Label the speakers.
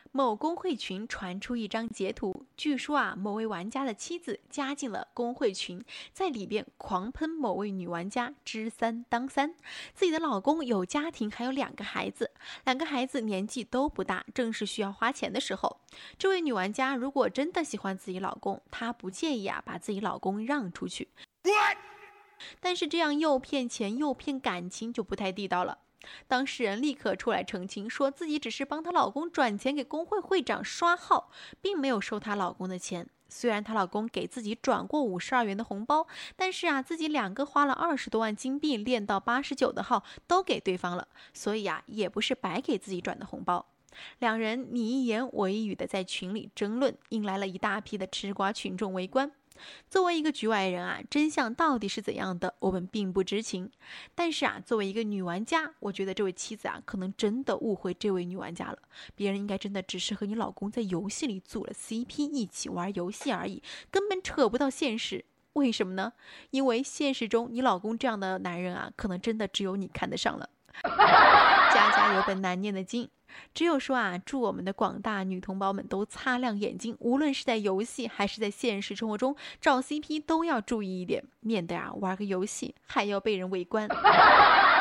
Speaker 1: 某公会群传出一张截图，据说某位玩家的妻子加进了公会群，在里边狂喷某位女玩家知三当三，自己的老公有家庭，还有2个孩子，2个孩子年纪都不大，正是需要花钱的时候。这位女玩家如果真的喜欢自己老公，她不介意把自己老公让出去。但是这样又骗钱又骗感情就不太地道了。当事人立刻出来澄清，说自己只是帮她老公转钱给工会会长刷号，并没有收她老公的钱。虽然她老公给自己转过52元的红包，但是自己2个花了20多万金币练到89的号都给对方了，所以也不是白给自己转的红包。2人你一言我一语的在群里争论，引来了一大批的吃瓜群众围观。作为一个局外人真相到底是怎样的，我们并不知情。但是作为一个女玩家，我觉得这位妻子可能真的误会这位女玩家了。别人应该真的只是和你老公在游戏里组了 CP 一起玩游戏而已，根本扯不到现实。为什么呢？因为现实中你老公这样的男人可能真的只有你看得上了。家家有本难念的经，只有说祝我们的广大女同胞们都擦亮眼睛，无论是在游戏还是在现实生活中找 CP 都要注意一点，免得玩个游戏还要被人围观。